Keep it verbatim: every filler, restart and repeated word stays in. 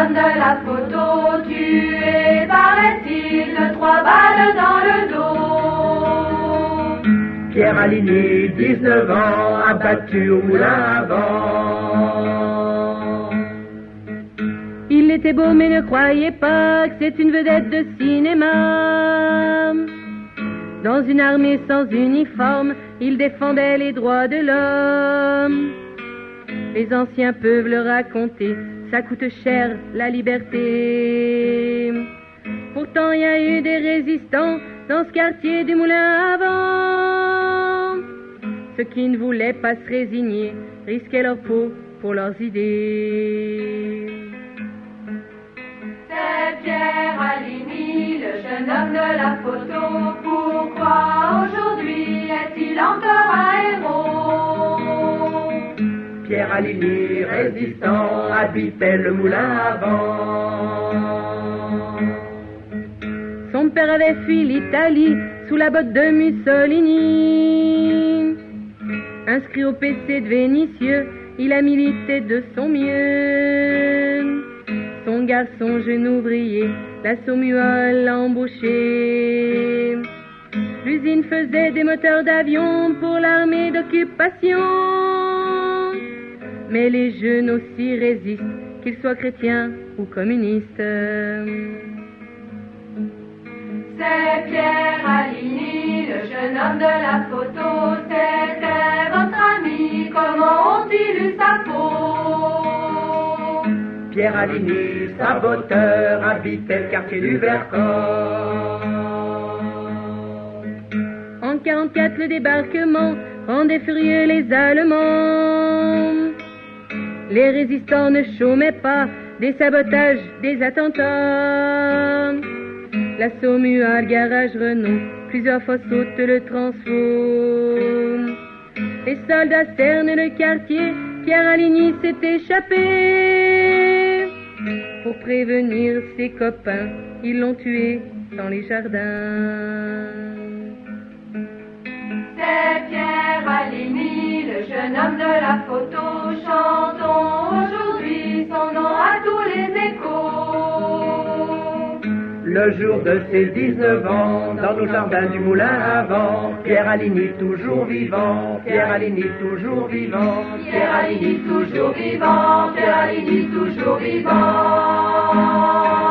homme de la photo, tué, paraît-il, de trois balles dans le dos. Pierre Aligny, dix-neuf ans, abattu au moulin à vent. Il était beau mais ne croyez pas que c'est une vedette de cinéma. Dans une armée sans uniforme, il défendait les droits de l'homme. Les anciens peuvent le raconter, ça coûte cher la liberté. Pourtant il y a eu des résistants dans ce quartier du Moulin à Vent. Ceux qui ne voulaient pas se résigner risquaient leur peau pour leurs idées. C'est Pierre Aligny, le jeune homme de la photo. Pourquoi aujourd'hui est-il encore un héros? Pierre Aligny, résistant, habitait le moulin à vent. Son père avait fui l'Italie sous la botte de Mussolini. Inscrit au P C de Vénitieux, il a milité de son mieux. Son garçon jeune ouvrier, la Saumual l'a embauché. L'usine faisait des moteurs d'avion pour l'armée d'occupation. Mais les jeunes aussi résistent, qu'ils soient chrétiens ou communistes. C'est Pierre Aligny, le jeune homme de la photo. C'était votre ami, comment ont-ils eu sa peau? Pierre Aligny, saboteur, habitait le quartier du Vercors. En quarante-quatre, le débarquement rendait furieux les Allemands. Les résistants ne chômaient pas, des sabotages, des attentats. La Saumual, garage Renault, plusieurs fois saute le transfo. Les soldats cernent le quartier, Pierre Aligny s'est échappé. Pour prévenir ses copains, ils l'ont tué dans les jardins. C'est Pierre Aligny, le jeune homme de la photo. Chantons aujourd'hui son nom à tous les échos. Le jour de ses dix-neuf ans, dans nos jardins du moulin à vent, Pierre Aligny toujours vivant, Pierre Aligny toujours vivant, Pierre Aligny toujours vivant, Pierre Aligny toujours vivant.